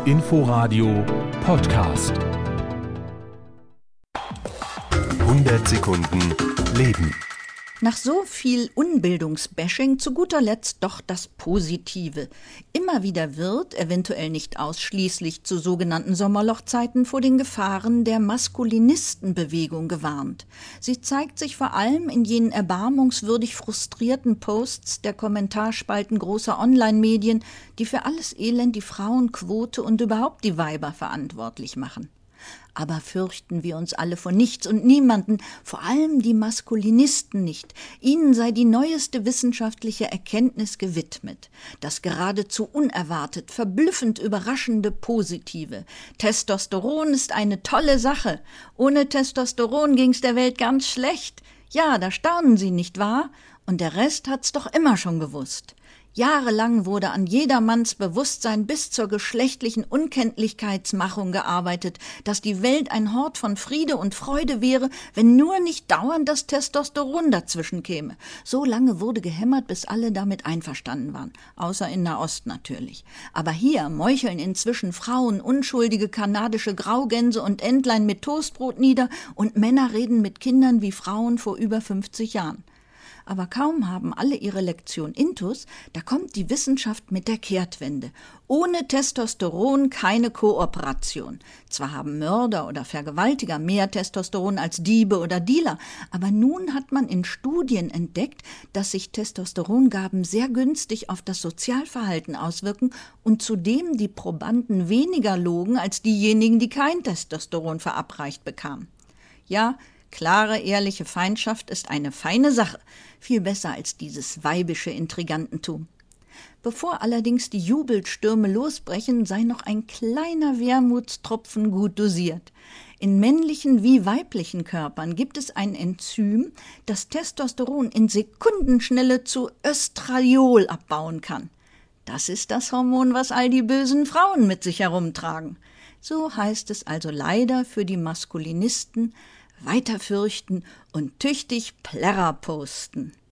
Inforadio Podcast. 100 Sekunden Leben. Nach so viel Unbildungsbashing zu guter Letzt doch das Positive. Immer wieder wird, eventuell nicht ausschließlich zu sogenannten Sommerlochzeiten, vor den Gefahren der Maskulinistenbewegung gewarnt. Sie zeigt sich vor allem in jenen erbarmungswürdig frustrierten Posts der Kommentarspalten großer Online-Medien, die für alles Elend die Frauenquote und überhaupt die Weiber verantwortlich machen. Aber fürchten wir uns alle vor nichts und niemanden, vor allem die Maskulinisten nicht. Ihnen sei die neueste wissenschaftliche Erkenntnis gewidmet. Das geradezu unerwartet, verblüffend überraschende Positive. Testosteron ist eine tolle Sache. Ohne Testosteron ging's der Welt ganz schlecht. Ja, da staunen Sie, nicht wahr? Und der Rest hat's doch immer schon gewusst. Jahrelang wurde an jedermanns Bewusstsein bis zur geschlechtlichen Unkenntlichkeitsmachung gearbeitet, dass die Welt ein Hort von Friede und Freude wäre, wenn nur nicht dauernd das Testosteron dazwischen käme. So lange wurde gehämmert, bis alle damit einverstanden waren, außer in Nahost natürlich. Aber hier meucheln inzwischen Frauen unschuldige kanadische Graugänse und Entlein mit Toastbrot nieder und Männer reden mit Kindern wie Frauen vor über 50 Jahren. Aber kaum haben alle ihre Lektion intus, da kommt die Wissenschaft mit der Kehrtwende. Ohne Testosteron keine Kooperation. Zwar haben Mörder oder Vergewaltiger mehr Testosteron als Diebe oder Dealer, aber nun hat man in Studien entdeckt, dass sich Testosterongaben sehr günstig auf das Sozialverhalten auswirken und zudem die Probanden weniger logen als diejenigen, die kein Testosteron verabreicht bekamen. Ja, klare, ehrliche Feindschaft ist eine feine Sache, viel besser als dieses weibische Intrigantentum. Bevor allerdings die Jubelstürme losbrechen, sei noch ein kleiner Wermutstropfen gut dosiert. In männlichen wie weiblichen Körpern gibt es ein Enzym, das Testosteron in Sekundenschnelle zu Östradiol abbauen kann. Das ist das Hormon, was all die bösen Frauen mit sich herumtragen. So heißt es also leider für die Maskulinisten: weiter fürchten und tüchtig Plärrer posten.